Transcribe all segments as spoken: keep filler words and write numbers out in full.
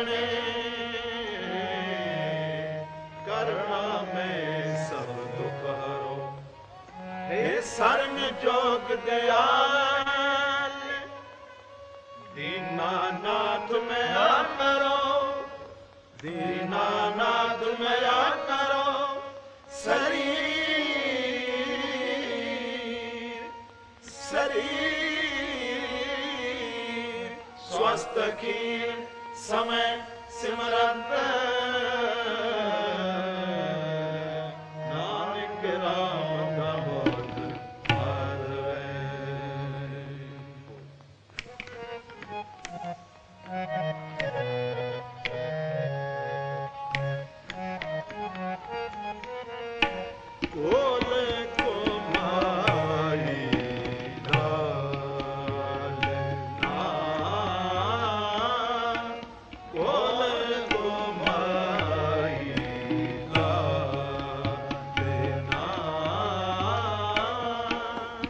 करणे करुणा में सब दुख हरो। हे शरण जोग दयाल दीनानाथ मया करो, दीनानाथ मया करो। शरीर शरीर स्वस्थ खीर समय सिमरत नानक राम दामोद माधव। कोल को माई लाल नाम, कोल को माई लाल नाम।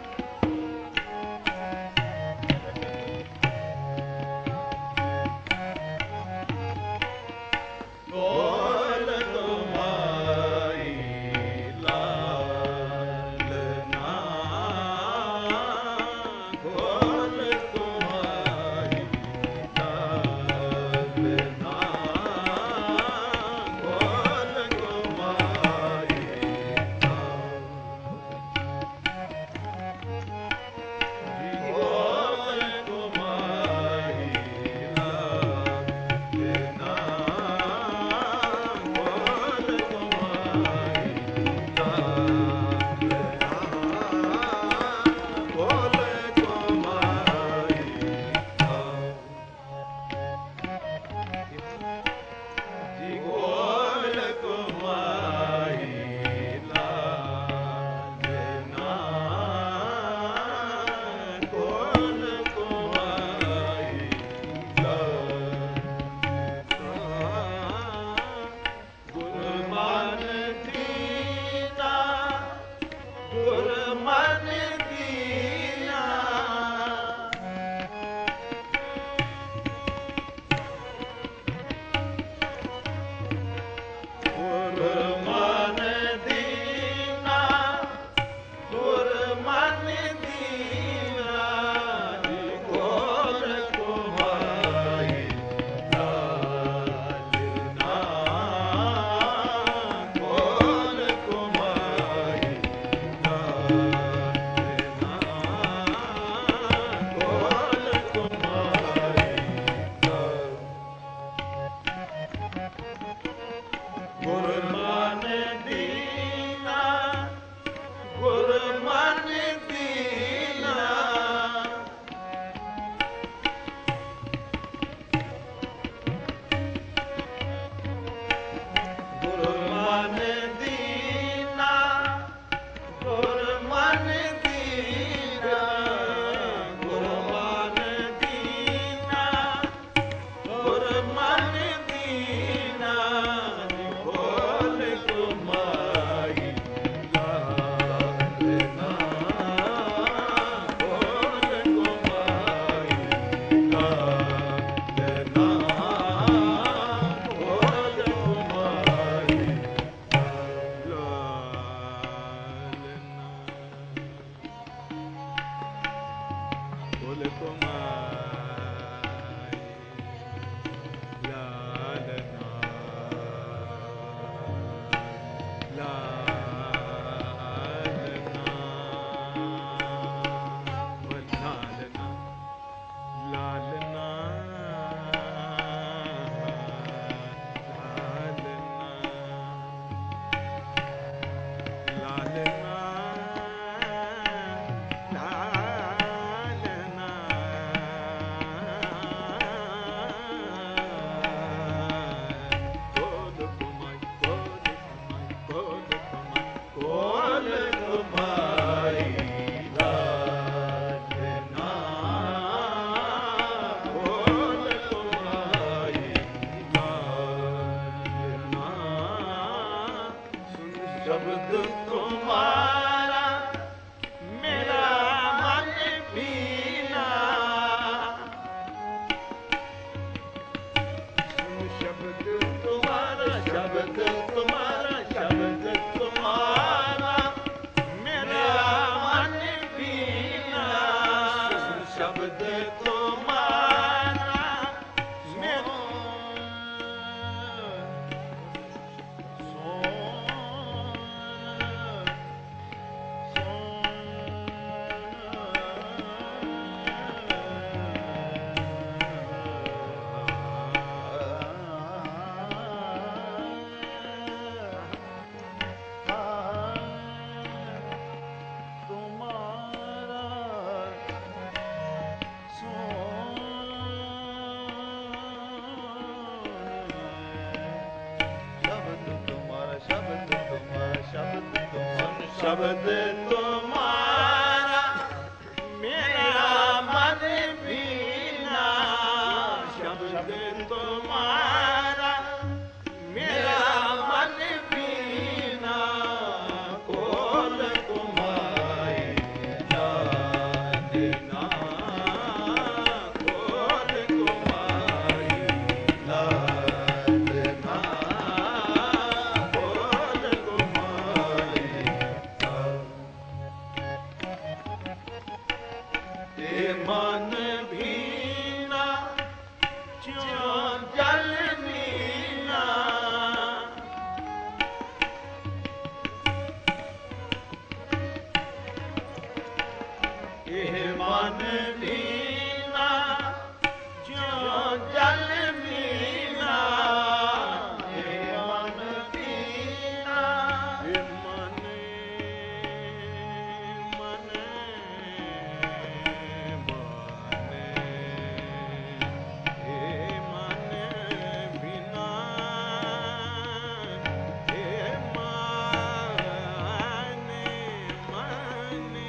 शब्द तुम्हारा मेरा मन बीना, शब्द तुम्हारा मेरा मन बीना, कोल कुमाई लादना, कोल कुमाई लादना, कोल कुमाई ते मन भीना ज्यों जल मीना, ਇਹ ਮਨ ਭੀਨਾ ਜਿਉਂ ਜਲ ਮੀਨਾ, ਇਹ ਮਨ ਭੀਨਾ, ਇਹ ਮਨ ਮਨ ਬਾਨੇ, ਇਹ ਮਨ ਭੀਨਾ, ਇਹ ਮਨ ਮਨ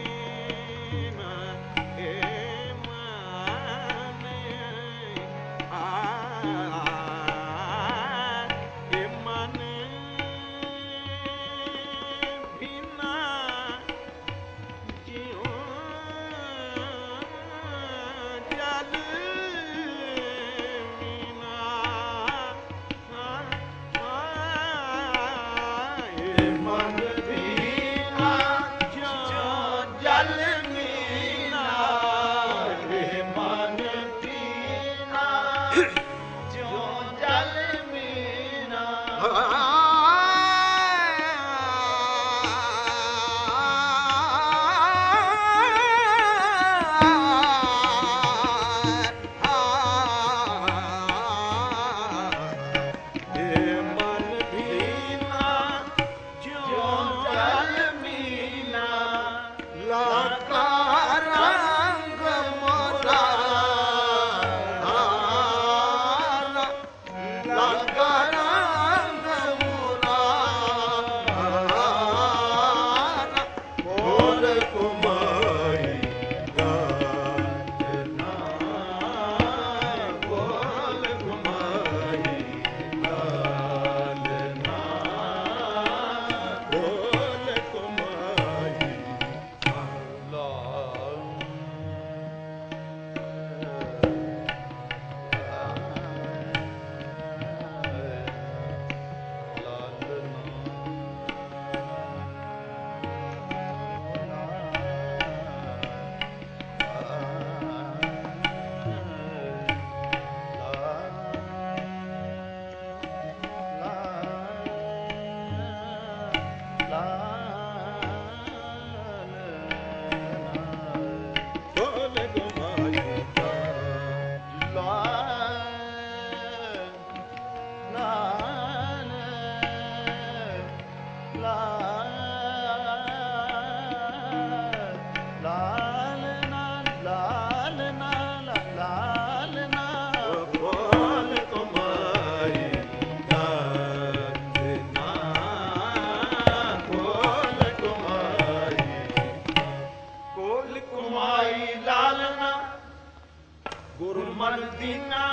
गुरुमन दीना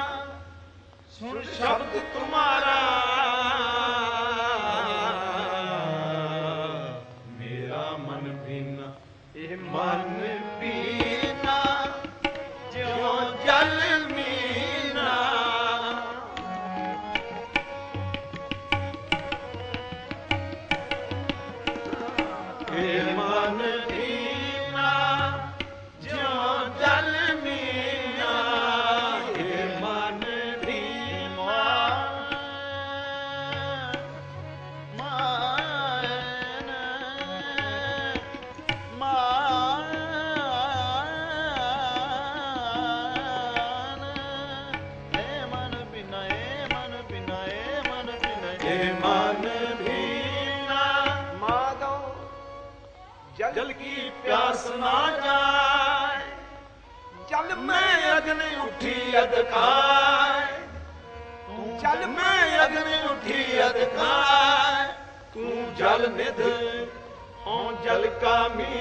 सुन शब्द तुम्हारा, मेरा मन भीना, ये मन भीना ज्यों जल मीना, ये मन भीना ज्यों जल मीना, ये मन भीना मान मान हे मन बिना, हे मन बिना, हे मन बिना, हे मन भीना माधव जल की प्यास ना जाए, जल में अग्नि उठी अध खाए, जल में अग्नि उठी अध खाए, तू जल निध हो जल का मी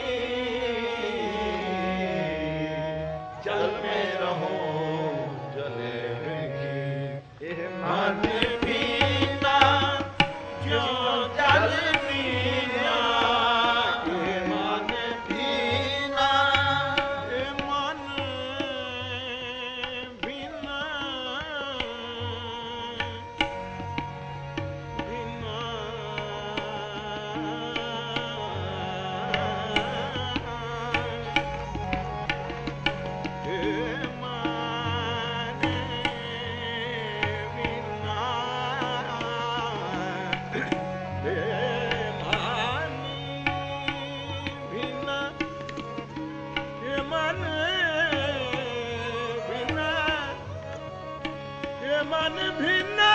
जल में रहो जले की ये मन पीना जो जल पीना ये मन पीना ये मन पीना मन भिन्ना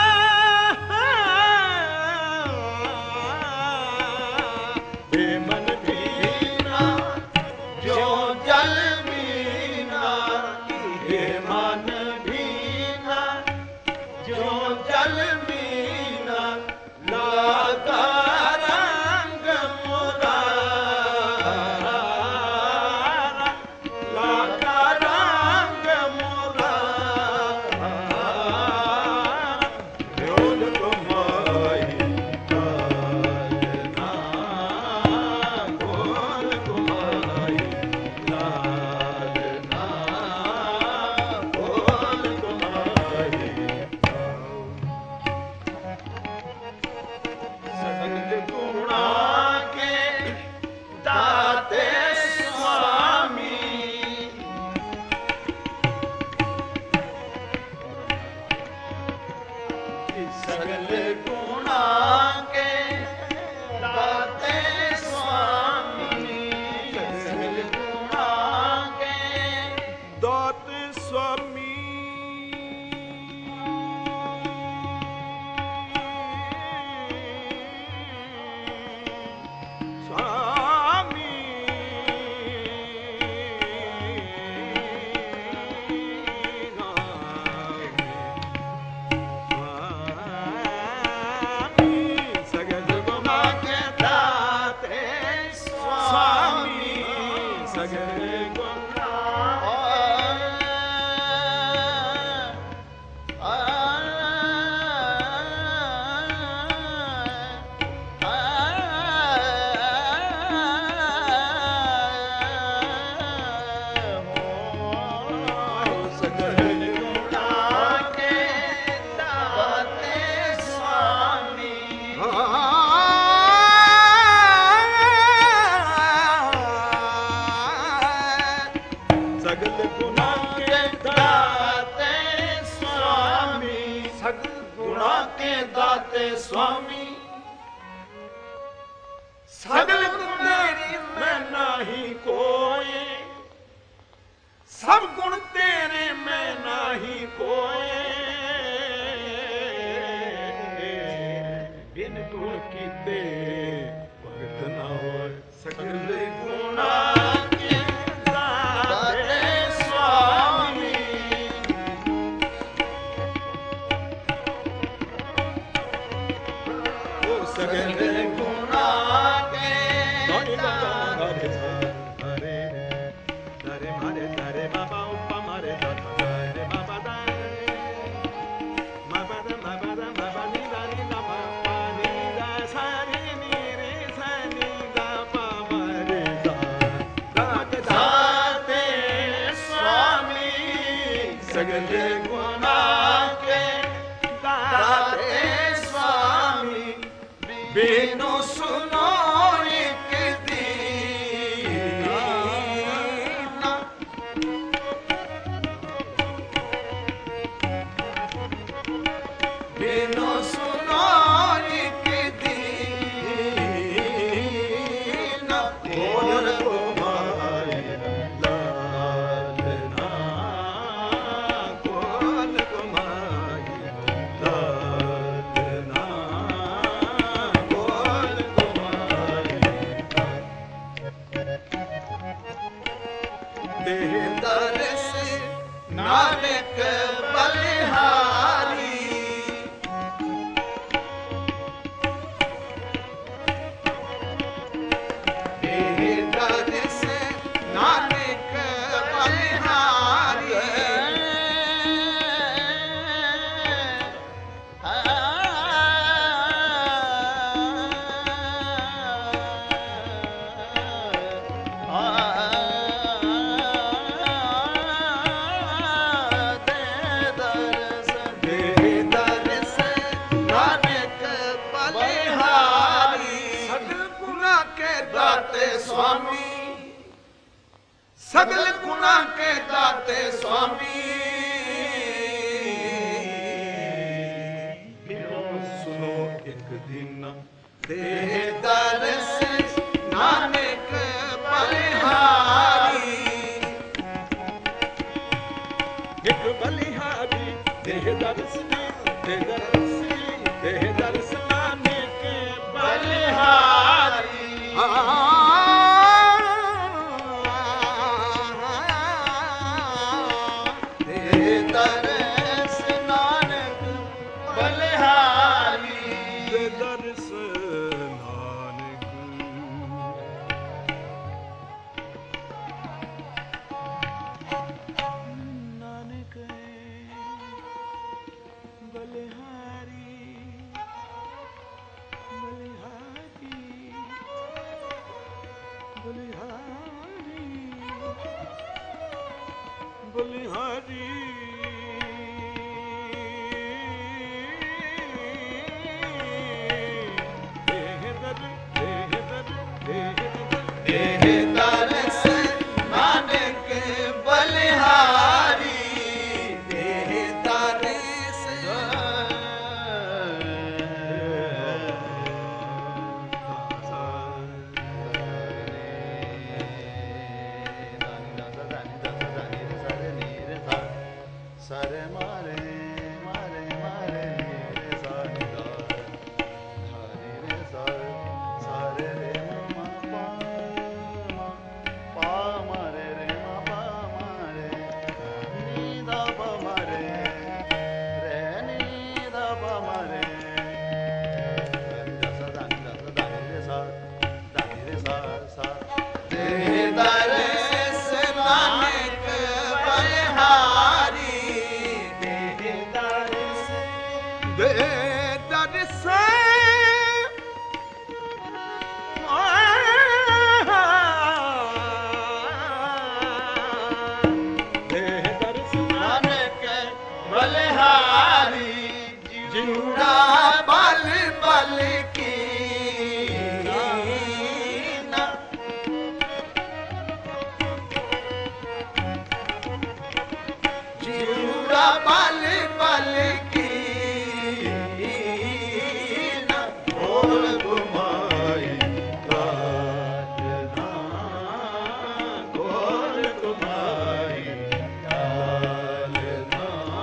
ये मन भिन्ना जो जल मीना ये मन भिन्ना जो जल मीना लागा रंग मुरारा लागा रंग मुरारा सगल गुणा के दाते स्वामी सगल गुणा के दाते स्वामी स्वामी सगल गुणा के दाते स्वामी सगल गुणा के दाते स्वामी सगल गुण तेरी मैं नाही कोई सब गुण तेरे मैं नाही कोई बिन गुण कीते भगत ना होए सगल गुणा सगल गुणा के हरे हरे हरे मारे हरे बाबा उपा मारे हरे बाबा दारे बाबा दा बाबा दा बाबा नी दा नी दा बाबा नी दा सा नी नी रे सा नी दा बाबा रे दा दाते दाते स्वामी सगल गुणा के दाते स्वामी बिनु सुनो एक दीना बिनु सुनो एक दीना बोल कुमारी लालना बोल कुमारी लालना दरस नानक बलिहारी स्वामी, सगल गुना के दाते स्वामी। सुनो एक दिन दे दरस नानक बलिहारी, एक बलिहारी देह दरस दे दरस दे दरस नानक बलिहारी। दे दरस नानक बलिहारी, दे दरस नानक। नानक बलिहारी बलिहारी बलिहारी बलिहारी। देह दर देह दर देह दर देह दरस नानक बलिहारी, देह दरस सरे मारे मारे मारे रे सारे हरे रे सारे सारे रे मा पा मा पा मारे रे मा पा मारे नी दा पा मारे रे नी दा पा मारे दा सा दा दा दा रे सा दा रे सा सा। दे दरस नानक बलिहारी, दे दरस दे दरस दे दरस नानक बलिहारी, जिउरा बल बल की ना। जिउरा बल बल की ना, बोल घुमाई राजना, बोल घुमाई राजना।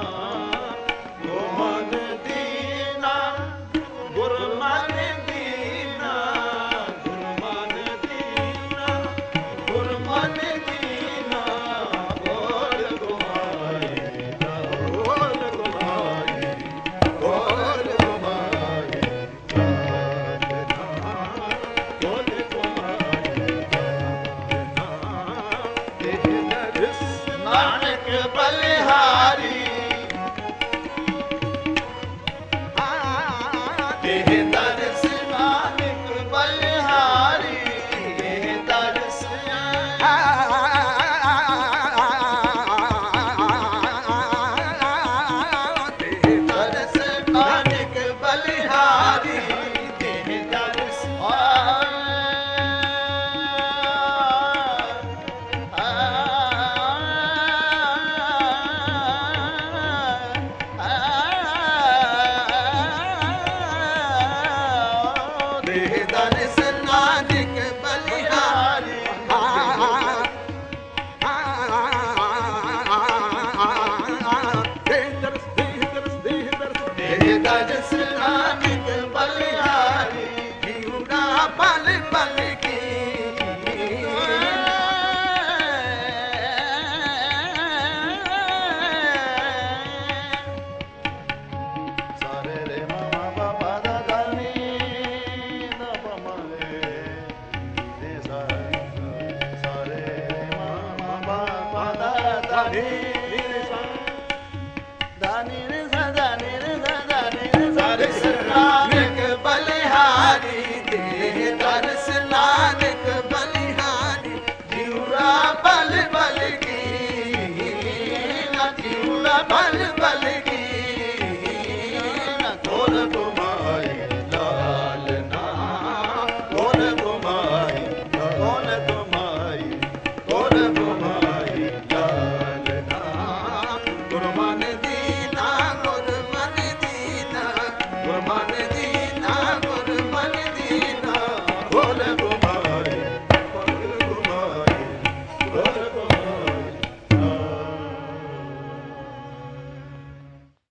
गुरमन दीना, गुरमन दीना, गुरमन दीना, गुरमन दीना, बोल घुमाई बोल घुमाई बोल घुमाई राजना, बोल घुमाई राजना। देह दरस नानक बलिहारी, देह दरस नानक बलिहारी, देह दरस देह दरस नानक बलिहारी, देह दरस देह दरस नानक बलिहारी, देह दरस देह दरस देह दरस देह दरस नानक बलिहारी, जिउरा बल बल की सारे रे मा पा पा दा दा नी दा पा मा रे दे सा सारे रे मा पा पा दा दा नी दा नी रे सा दा नी रे सा दा नी रे सा रे। नानक बलिहारी, देह दरस नानक बलिहारी, जिउरा बल बल की ना, जिउरा बल बल